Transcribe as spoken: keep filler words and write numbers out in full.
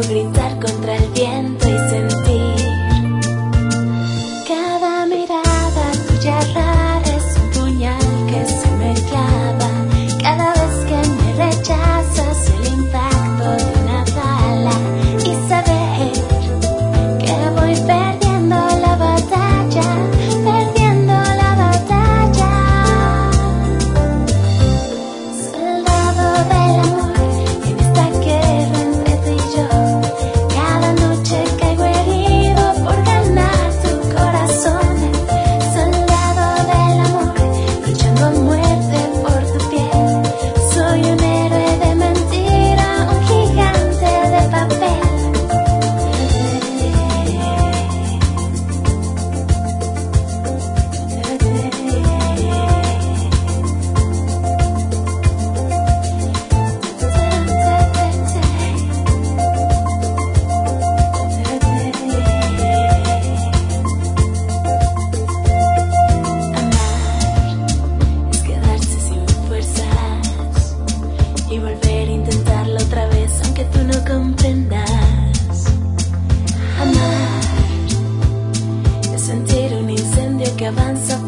gritar contra el viento y sentir cada mirada tuya rara es un puñal que se me clava. Cada vez que me rechazas el impacto de una bala y saber que voy perdiendo la batalla, perdiendo la batalla. Soldado del amor, en esta guerra entre tú y yo, cada noche caigo herido por ganar tu corazón. Soldado del amor, luchando a muerte por tu piel. Soy un héroe de mentira, un gigante de papel. Es quedarse sin fuerzas y volver a intentarlo otra vez aunque tú no comprendas. Amar es sentir un incendio que avanza